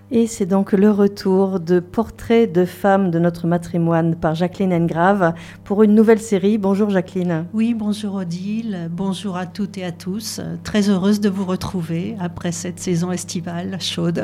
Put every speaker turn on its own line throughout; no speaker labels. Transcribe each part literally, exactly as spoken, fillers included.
Et c'est donc le retour de Portraits de femmes de notre matrimoine par Jacqueline Engrave pour une nouvelle série. Bonjour Jacqueline.
Oui, bonjour Odile, bonjour à toutes et à tous. Très heureuse de vous retrouver après cette saison estivale chaude.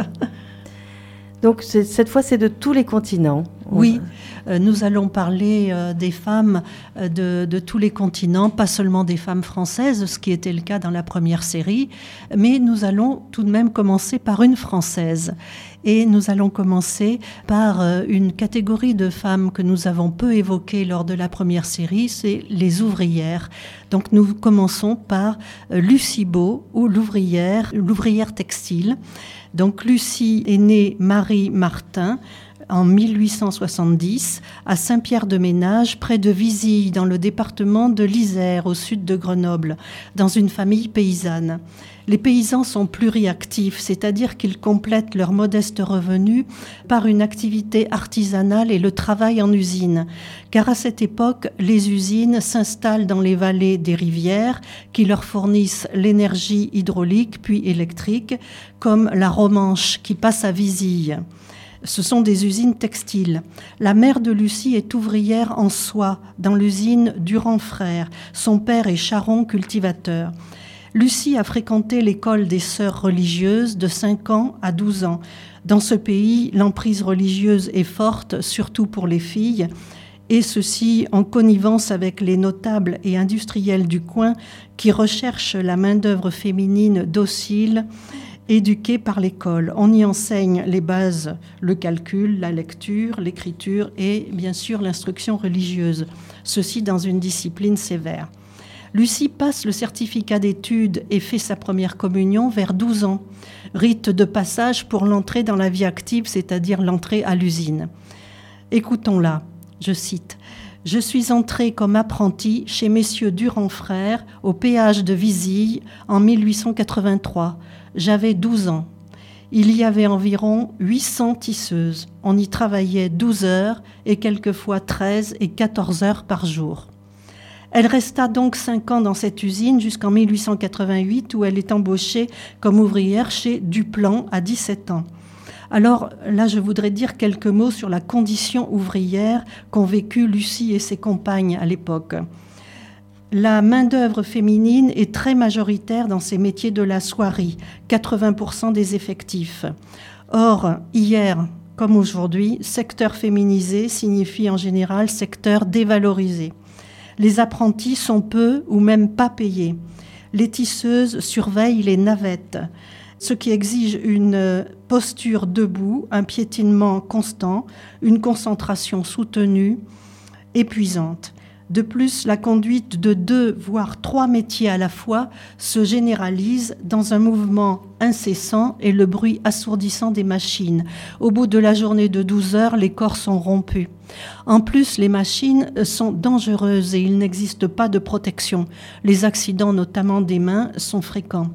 Donc c'est, cette fois, c'est de tous les continents.
Oui, euh, nous allons parler euh, des femmes euh, de, de tous les continents, pas seulement des femmes françaises, ce qui était le cas dans la première série, mais nous allons tout de même commencer par une française. Et nous allons commencer par euh, une catégorie de femmes que nous avons peu évoquée lors de la première série, c'est les ouvrières. Donc nous commençons par euh, Lucie Beau, ou l'ouvrière, l'ouvrière textile. Donc Lucie est née Marie Martin en mille huit cent soixante-dix à Saint-Pierre-de-Ménage, près de Vizille, dans le département de l'Isère, au sud de Grenoble, dans une famille paysanne. Les paysans sont pluriactifs, c'est-à-dire qu'ils complètent leurs modestes revenus par une activité artisanale et le travail en usine. Car à cette époque, les usines s'installent dans les vallées des rivières qui leur fournissent l'énergie hydraulique puis électrique, comme la Romanche qui passe à Vizille. Ce sont des usines textiles. La mère de Lucie est ouvrière en soie dans l'usine Durand Frères. Son père est charron cultivateur. Lucie a fréquenté l'école des sœurs religieuses de cinq ans à douze ans. Dans ce pays, l'emprise religieuse est forte, surtout pour les filles, et ceci en connivence avec les notables et industriels du coin qui recherchent la main-d'œuvre féminine docile, éduquée par l'école. On y enseigne les bases, le calcul, la lecture, l'écriture et bien sûr l'instruction religieuse, ceci dans une discipline sévère. Lucie passe le certificat d'études et fait sa première communion vers douze ans, rite de passage pour l'entrée dans la vie active, c'est-à-dire l'entrée à l'usine. Écoutons-la, je cite. « Je suis entrée comme apprentie chez messieurs Durand Frères au péage de Vizille en mille huit cent quatre-vingt-trois. J'avais douze ans. Il y avait environ huit cents tisseuses. On y travaillait douze heures et quelquefois treize et quatorze heures par jour. » Elle resta donc cinq ans dans cette usine jusqu'en mille huit cent quatre-vingt-huit où elle est embauchée comme ouvrière chez Duplan à dix-sept ans. Alors là, je voudrais dire quelques mots sur la condition ouvrière qu'ont vécue Lucie et ses compagnes à l'époque. La main-d'œuvre féminine est très majoritaire dans ces métiers de la soierie, quatre-vingts pour cent des effectifs. Or, hier comme aujourd'hui, secteur féminisé signifie en général secteur dévalorisé. Les apprentis sont peu ou même pas payés. Les tisseuses surveillent les navettes, ce qui exige une posture debout, un piétinement constant, une concentration soutenue, épuisante. De plus, la conduite de deux, voire trois métiers à la fois se généralise dans un mouvement incessant et le bruit assourdissant des machines. Au bout de la journée de douze heures, les corps sont rompus. En plus, les machines sont dangereuses et il n'existe pas de protection. Les accidents, notamment des mains, sont fréquents.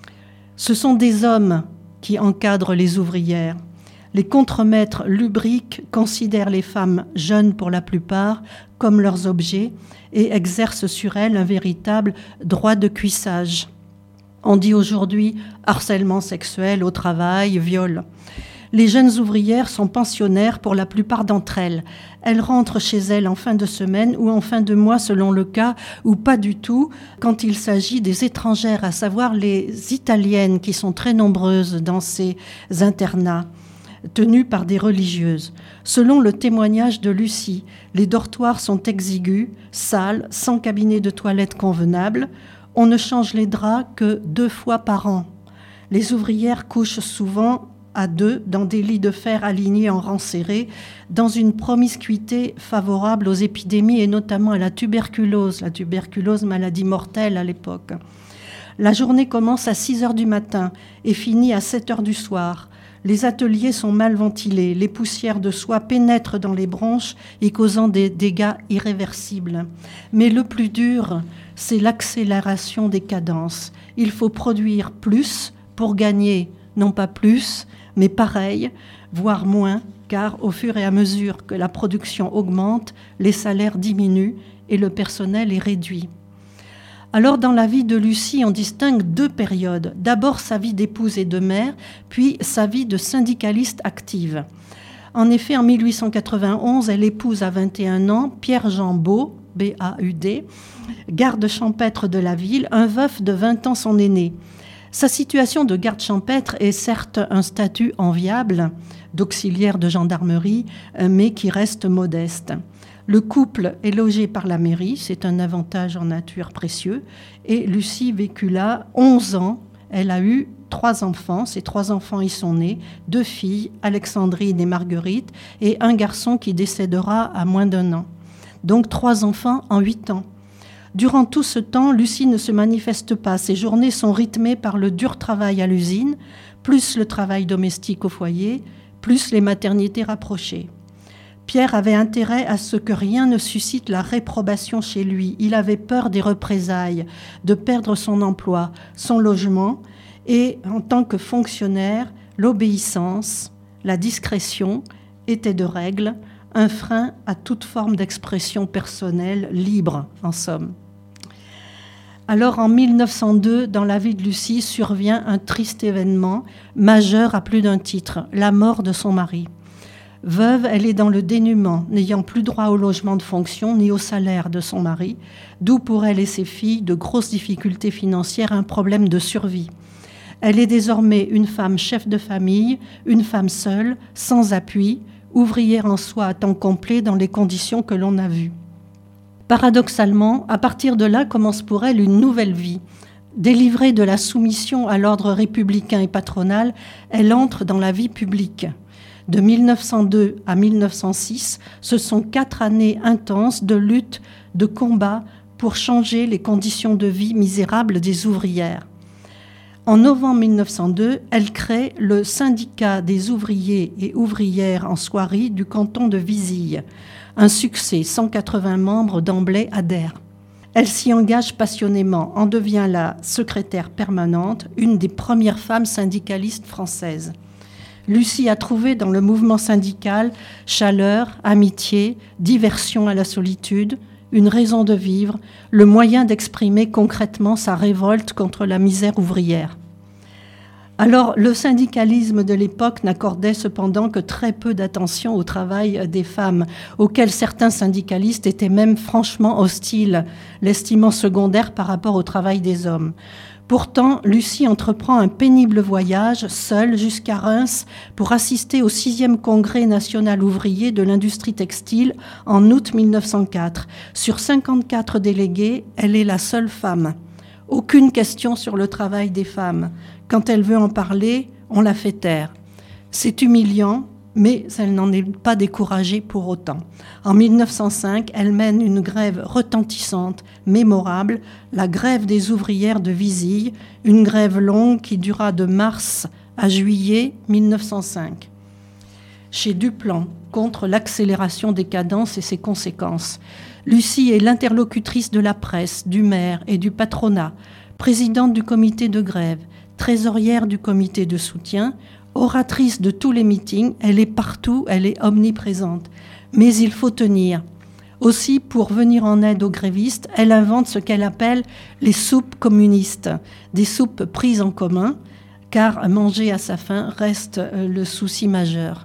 Ce sont des hommes qui encadrent les ouvrières. Les contremaîtres lubriques considèrent les femmes jeunes pour la plupart comme leurs objets et exercent sur elles un véritable droit de cuissage. On dit aujourd'hui harcèlement sexuel au travail, viol. Les jeunes ouvrières sont pensionnaires pour la plupart d'entre elles. Elles rentrent chez elles en fin de semaine ou en fin de mois selon le cas, ou pas du tout quand il s'agit des étrangères, à savoir les Italiennes qui sont très nombreuses dans ces internats tenus par des religieuses. Selon le témoignage de Lucie, les dortoirs sont exigus, sales, sans cabinet de toilette convenable. On ne change les draps que deux fois par an. Les ouvrières couchent souvent à deux dans des lits de fer alignés en rang serré, dans une promiscuité favorable aux épidémies et notamment à la tuberculose, la tuberculose maladie mortelle à l'époque. La journée commence à six heures du matin et finit à sept heures du soir. Les ateliers sont mal ventilés, les poussières de soie pénètrent dans les branches et causant des dégâts irréversibles. Mais le plus dur, c'est l'accélération des cadences. Il faut produire plus pour gagner, non pas plus, mais pareil, voire moins, car au fur et à mesure que la production augmente, les salaires diminuent et le personnel est réduit. Alors, dans la vie de Lucie, on distingue deux périodes. D'abord, sa vie d'épouse et de mère, puis sa vie de syndicaliste active. En effet, en mille huit cent quatre-vingt-onze, elle épouse à vingt et un ans Pierre-Jean Baud, B A U D, garde champêtre de la ville, un veuf de vingt ans son aîné. Sa situation de garde champêtre est certes un statut enviable, d'auxiliaire de gendarmerie, mais qui reste modeste. Le couple est logé par la mairie, c'est un avantage en nature précieux, et Lucie vécut là onze ans. Elle a eu trois enfants, ces trois enfants y sont nés, deux filles, Alexandrine et Marguerite, et un garçon qui décédera à moins d'un an. Donc trois enfants en huit ans. Durant tout ce temps, Lucie ne se manifeste pas. Ses journées sont rythmées par le dur travail à l'usine, plus le travail domestique au foyer, plus les maternités rapprochées. Pierre avait intérêt à ce que rien ne suscite la réprobation chez lui. Il avait peur des représailles, de perdre son emploi, son logement, et en tant que fonctionnaire, l'obéissance, la discrétion étaient de règle, un frein à toute forme d'expression personnelle libre, en somme. Alors, en mille neuf cent deux, dans la vie de Lucie, survient un triste événement majeur à plus d'un titre, la mort de son mari. Veuve, elle est dans le dénuement, n'ayant plus droit au logement de fonction ni au salaire de son mari, d'où pour elle et ses filles de grosses difficultés financières, un problème de survie. Elle est désormais une femme chef de famille, une femme seule, sans appui, ouvrière en soi à temps complet dans les conditions que l'on a vues. Paradoxalement, à partir de là commence pour elle une nouvelle vie. Délivrée de la soumission à l'ordre républicain et patronal, elle entre dans la vie publique. De mille neuf cent deux à mille neuf cent six, ce sont quatre années intenses de lutte, de combat pour changer les conditions de vie misérables des ouvrières. En novembre mille neuf cent deux, elle crée le syndicat des ouvriers et ouvrières en soierie du canton de Vizille. Un succès, cent quatre-vingts membres d'emblée adhèrent. Elle s'y engage passionnément, en devient la secrétaire permanente, une des premières femmes syndicalistes françaises. Lucie a trouvé dans le mouvement syndical chaleur, amitié, diversion à la solitude, une raison de vivre, le moyen d'exprimer concrètement sa révolte contre la misère ouvrière. Alors, le syndicalisme de l'époque n'accordait cependant que très peu d'attention au travail des femmes, auquel certains syndicalistes étaient même franchement hostiles, l'estimant secondaire par rapport au travail des hommes. Pourtant, Lucie entreprend un pénible voyage, seule, jusqu'à Reims, pour assister au sixième congrès national ouvrier de l'industrie textile en août mille neuf cent quatre. Sur cinquante-quatre délégués, elle est la seule femme. Aucune question sur le travail des femmes. Quand elle veut en parler, on la fait taire. C'est humiliant, mais elle n'en est pas découragée pour autant. En mille neuf cent cinq, elle mène une grève retentissante, mémorable, la grève des ouvrières de Vizille, une grève longue qui dura de mars à juillet mille neuf cent cinq. Chez Duplan, contre l'accélération des cadences et ses conséquences. Lucie est l'interlocutrice de la presse, du maire et du patronat, présidente du comité de grève, trésorière du comité de soutien, oratrice de tous les meetings, elle est partout, elle est omniprésente. Mais il faut tenir. Aussi, pour venir en aide aux grévistes, elle invente ce qu'elle appelle les soupes communistes, des soupes prises en commun, car manger à sa faim reste le souci majeur.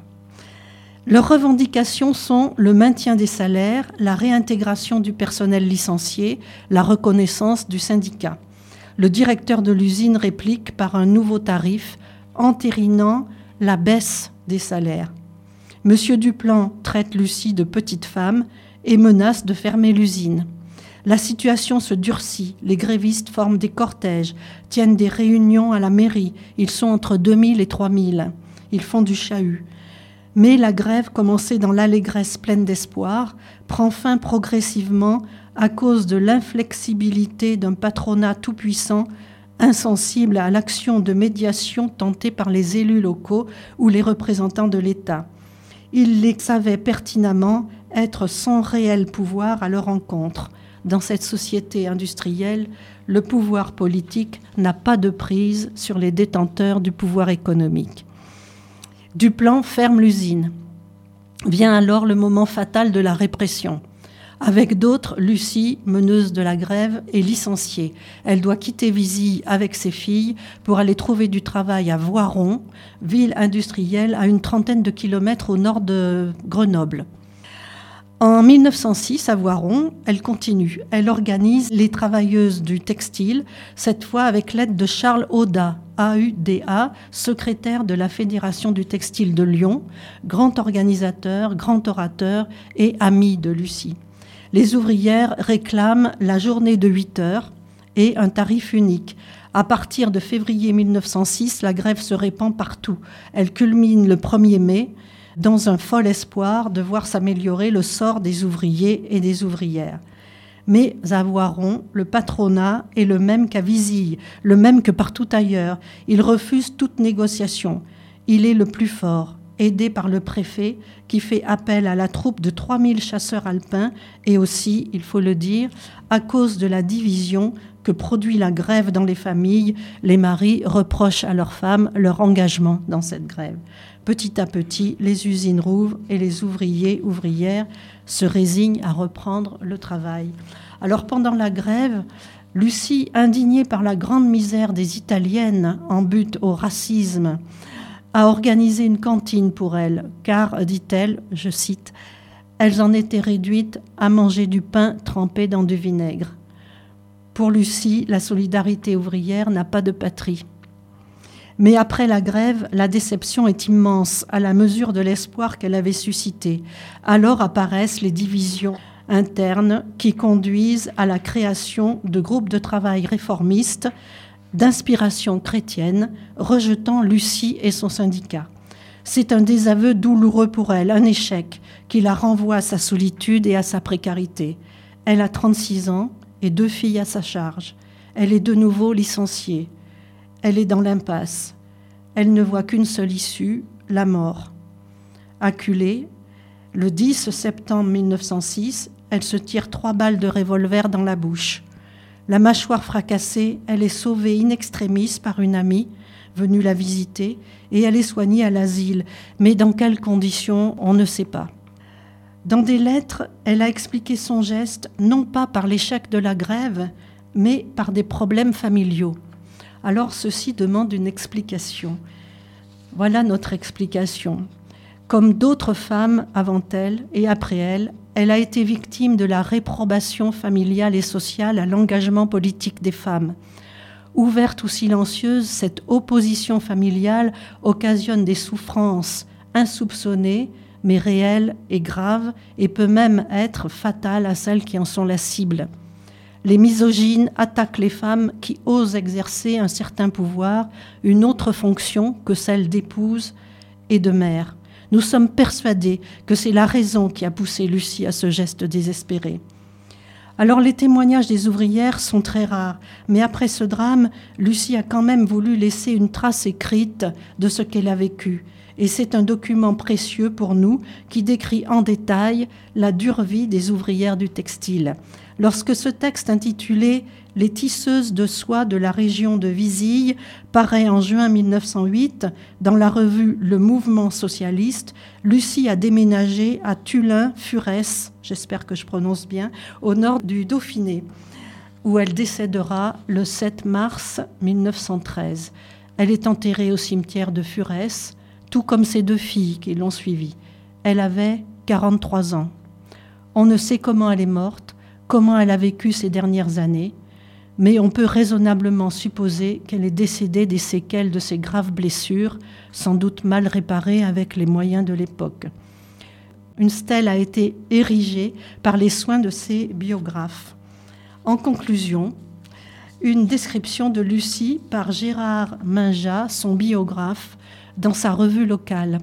Leurs revendications sont le maintien des salaires, la réintégration du personnel licencié, la reconnaissance du syndicat. Le directeur de l'usine réplique par un nouveau tarif, entérinant la baisse des salaires. Monsieur Duplan traite Lucie de petite femme et menace de fermer l'usine. La situation se durcit, les grévistes forment des cortèges, tiennent des réunions à la mairie, ils sont entre deux mille et trois mille, ils font du chahut. Mais la grève, commencée dans l'allégresse pleine d'espoir, prend fin progressivement à cause de l'inflexibilité d'un patronat tout-puissant, insensible à l'action de médiation tentée par les élus locaux ou les représentants de l'État. Ils les savaient pertinemment être sans réel pouvoir à leur encontre. Dans cette société industrielle, le pouvoir politique n'a pas de prise sur les détenteurs du pouvoir économique. Duplan ferme l'usine. Vient alors le moment fatal de la répression. Avec d'autres, Lucie, meneuse de la grève, est licenciée. Elle doit quitter Visille avec ses filles pour aller trouver du travail à Voiron, ville industrielle à une trentaine de kilomètres au nord de Grenoble. En mille neuf cent six, à Voiron, elle continue. Elle organise les travailleuses du textile, cette fois avec l'aide de Charles Audat, A U D A, secrétaire de la Fédération du textile de Lyon, grand organisateur, grand orateur et ami de Lucie. Les ouvrières réclament la journée de huit heures et un tarif unique. À partir de février mille neuf cent six, la grève se répand partout. Elle culmine le premier mai dans un fol espoir de voir s'améliorer le sort des ouvriers et des ouvrières. Mais à Voiron, le patronat est le même qu'à Visille, le même que partout ailleurs. Il refuse toute négociation. Il est le plus fort, aidé par le préfet qui fait appel à la troupe de trois mille chasseurs alpins et aussi, il faut le dire, à cause de la division que produit la grève dans les familles, les maris reprochent à leurs femmes leur engagement dans cette grève. Petit à petit, les usines rouvrent et les ouvriers, ouvrières se résignent à reprendre le travail. Alors pendant la grève, Lucie, indignée par la grande misère des Italiennes en butte au racisme, a organisé une cantine pour elles, car, dit-elle, je cite, « elles en étaient réduites à manger du pain trempé dans du vinaigre ». Pour Lucie, la solidarité ouvrière n'a pas de patrie. Mais après la grève, la déception est immense à la mesure de l'espoir qu'elle avait suscité. Alors apparaissent les divisions internes qui conduisent à la création de groupes de travail réformistes d'inspiration chrétienne, rejetant Lucie et son syndicat. C'est un désaveu douloureux pour elle, un échec qui la renvoie à sa solitude et à sa précarité. Elle a trente-six ans et deux filles à sa charge. Elle est de nouveau licenciée. Elle est dans l'impasse. Elle ne voit qu'une seule issue, la mort. Acculée, le dix septembre mille neuf cent six, elle se tire trois balles de revolver dans la bouche. La mâchoire fracassée, elle est sauvée in extremis par une amie venue la visiter et elle est soignée à l'asile. Mais dans quelles conditions, on ne sait pas. Dans des lettres, elle a expliqué son geste, non pas par l'échec de la grève, mais par des problèmes familiaux. Alors ceci demande une explication. Voilà notre explication. Comme d'autres femmes avant elle et après elle, elle a été victime de la réprobation familiale et sociale à l'engagement politique des femmes. Ouverte ou silencieuse, cette opposition familiale occasionne des souffrances insoupçonnées, mais réelles et graves, et peut même être fatale à celles qui en sont la cible. Les misogynes attaquent les femmes qui osent exercer un certain pouvoir, une autre fonction que celle d'épouse et de mère. Nous sommes persuadés que c'est la raison qui a poussé Lucie à ce geste désespéré. Alors les témoignages des ouvrières sont très rares, mais après ce drame, Lucie a quand même voulu laisser une trace écrite de ce qu'elle a vécu. Et c'est un document précieux pour nous qui décrit en détail la dure vie des ouvrières du textile. Lorsque ce texte intitulé « Les tisseuses de soie de la région de Visille » paraît en juin mille neuf cent huit dans la revue Le Mouvement socialiste, Lucie a déménagé à Tullin-Furès, j'espère que je prononce bien, au nord du Dauphiné, où elle décédera le sept mars mille neuf cent treize. Elle est enterrée au cimetière de Furès, tout comme ses deux filles qui l'ont suivie. Elle avait quarante-trois ans. On ne sait comment elle est morte, comment elle a vécu ces dernières années, mais on peut raisonnablement supposer qu'elle est décédée des séquelles de ses graves blessures, sans doute mal réparées avec les moyens de l'époque. Une stèle a été érigée par les soins de ses biographes. En conclusion, une description de Lucie par Gérard Minjat, son biographe, dans sa revue locale.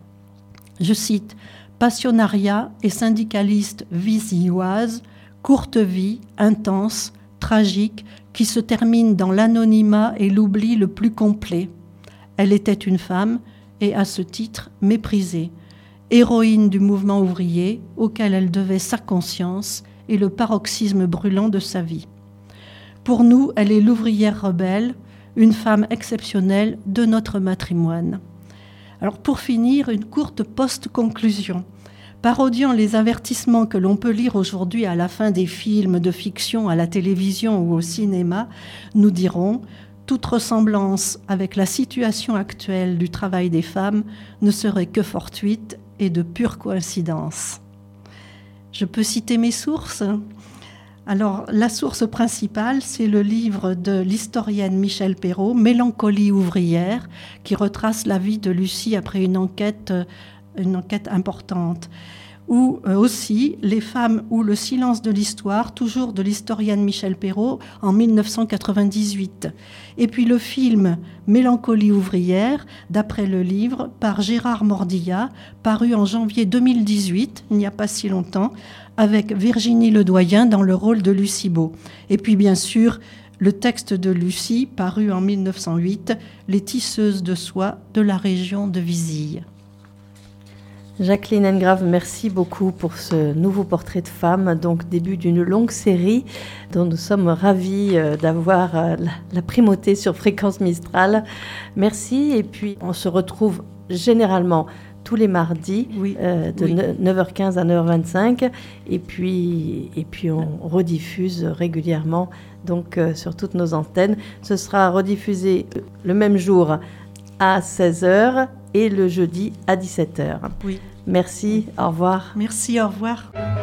Je cite « Passionnariat et syndicaliste visilloise, courte vie, intense, tragique, qui se termine dans l'anonymat et l'oubli le plus complet. Elle était une femme et, à ce titre, méprisée, héroïne du mouvement ouvrier auquel elle devait sa conscience et le paroxysme brûlant de sa vie. Pour nous, elle est l'ouvrière rebelle, une femme exceptionnelle de notre matrimoine. » Alors pour finir, une courte post-conclusion. Parodiant les avertissements que l'on peut lire aujourd'hui à la fin des films de fiction à la télévision ou au cinéma, nous dirons « Toute ressemblance avec la situation actuelle du travail des femmes ne serait que fortuite et de pure coïncidence. » Je peux citer mes sources ? Alors, la source principale, c'est le livre de l'historienne Michèle Perrault, « Mélancolie ouvrière », qui retrace la vie de Lucie après une enquête, une enquête importante. Ou euh, aussi « Les femmes ou le silence de l'histoire », toujours de l'historienne Michèle Perrault, en dix-neuf cent quatre-vingt-dix-huit. Et puis le film « Mélancolie ouvrière », d'après le livre, par Gérard Mordillat, paru en janvier deux mille dix-huit, il n'y a pas si longtemps, avec Virginie Ledoyen dans le rôle de Lucie Beau. Et puis bien sûr, le texte de Lucie, paru en dix-neuf cent huit, « Les tisseuses de soie de la région de Vizille ».
Jacqueline Engrave, merci beaucoup pour ce nouveau portrait de femme, donc début d'une longue série dont nous sommes ravis d'avoir la primauté sur Fréquence Mistral. Merci, et puis on se retrouve généralement tous les mardis, oui, euh, de oui. neuf heures quinze à neuf heures vingt-cinq, et puis, et puis on rediffuse régulièrement donc, euh, sur toutes nos antennes. Ce sera rediffusé le même jour à seize heures et le jeudi à dix-sept heures.
Oui.
Merci, au revoir.
Merci, au revoir.